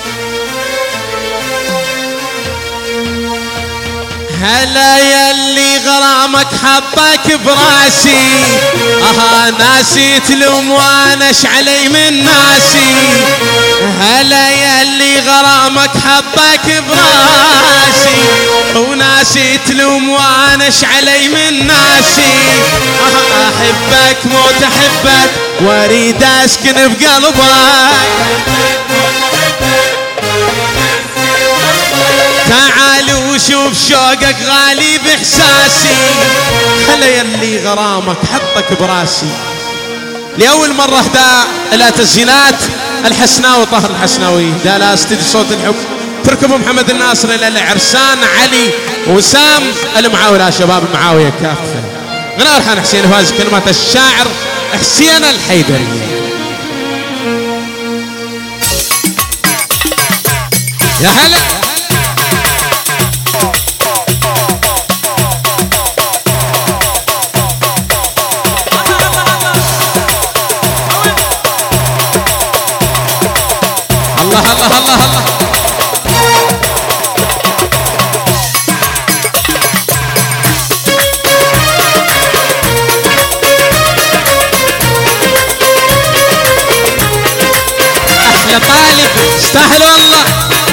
هلا يلي غرامك حطك براسي، ناسي تلوم وانا علي من ناسي. هلا يلي غرامك حطك براسي، وناسي تلوم وانا علي من ناسي. احبك موت احبك واريد اسكن بقلبك، تعال وشوف شوقك غالي باحساسي. هلا يلي غرامك حطك براسي. لأول مرة اهداء الى تسجيلات الحسناوي طاهر الحسناوي، دا لا استديو صوت الحب، تركبوا محمد الناصر الى عرسان علي وسام المعاوي، شباب المعاوية كافة. غناء الحان حسين فاز، كلمات الشاعر حسين الحيدري. يا هلا الله الله الله الله. احلى طالب استاهل والله.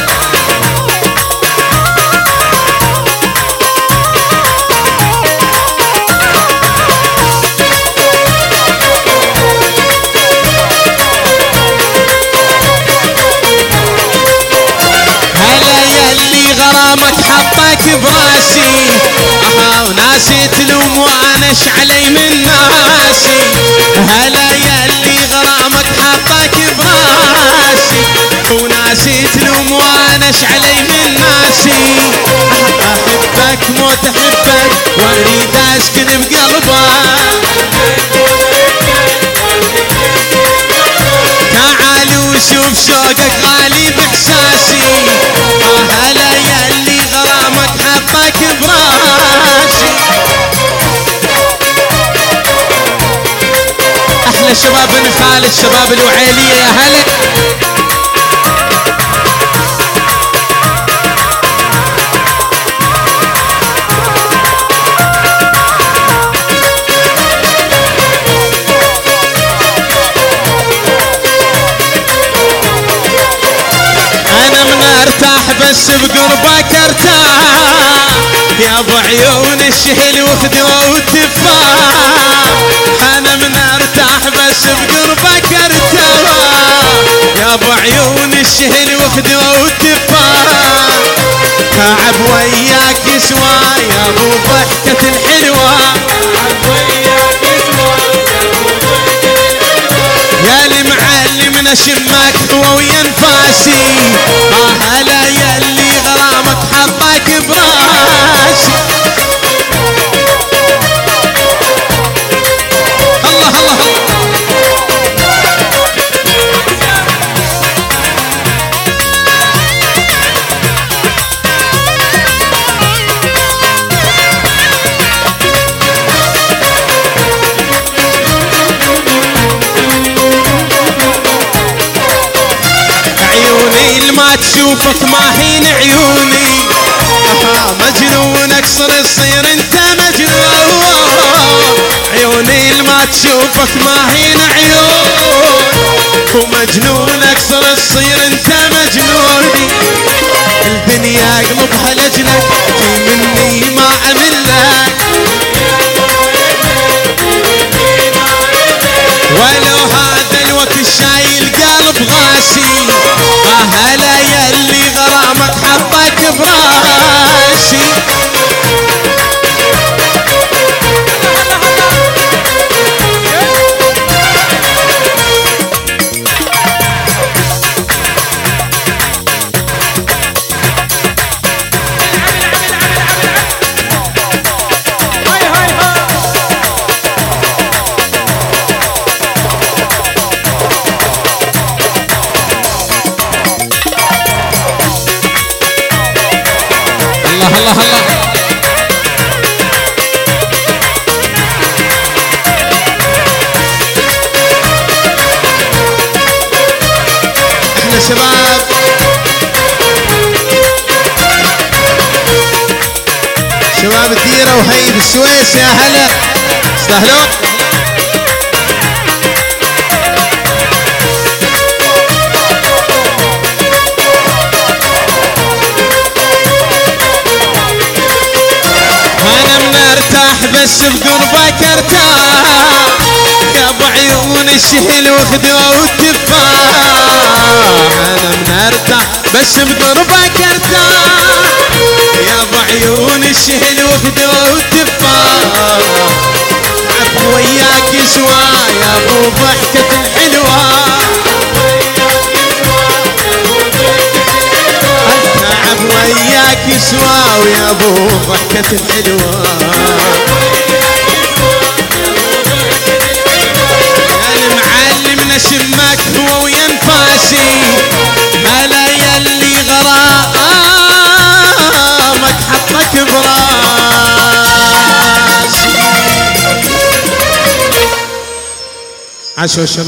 غرامك حطك براسي، وناسي تلوم وانا علي من ناسي. هلا يلي غرامك حطك براسي، وناسي تلوم وانا علي من ناسي. احبك موت احبك واريد اسكن بقلبك، تعال وشوف شوقك غالي باحساسي. هلا يلي غرامك حطك براسي. احلى شباب بن خالد، شباب الوعيلية، يا هلا. ارتاح بس بقربك ارتاح، يا ابو عيون الشهل وخدوه وتفاح. انا من ارتاح بس بقربك ارتاح، يا ابو عيون الشهل وخدوه وتفاح. تعب وياك يسوى يا ابو ضحكة الحلوة، يا المعلمنا شماك هو ويا انفاسي. هلا يلي غرامك حطك براسي. الله الله الله. عيوني ما تشوفك ما هين عيوني، مجنونك صير انت مجنون. عيوني ما تشوفك ما هين عيون، ومجنونك صير انت مجنوني. الدنيا قلبها لجلك في مني ما عملك، ولو هذا الوقت شايل قلب غاسي. هلا يلي غرامك حطك براسي. الله الله الله. احنا شباب شباب الديرة وهي بالسويس يا هلا استهلوا. انا من ارتاح بس بقربك ارتاح يا ابو عيون الشهل وخدوه والتفاح. انا من ارتاح بس بقربك ارتاح يا ابو عيون الشهل وخدوه والتفاح. عفو وياك سوا يا ابو ضحكة الحلوة اتعب وياك سوا ويا ابو ضحكة الحلوة. المعلمنا شمك هو ويا انفاسي هلا يلي غرامك حطك براسي. عاشوا الشباب.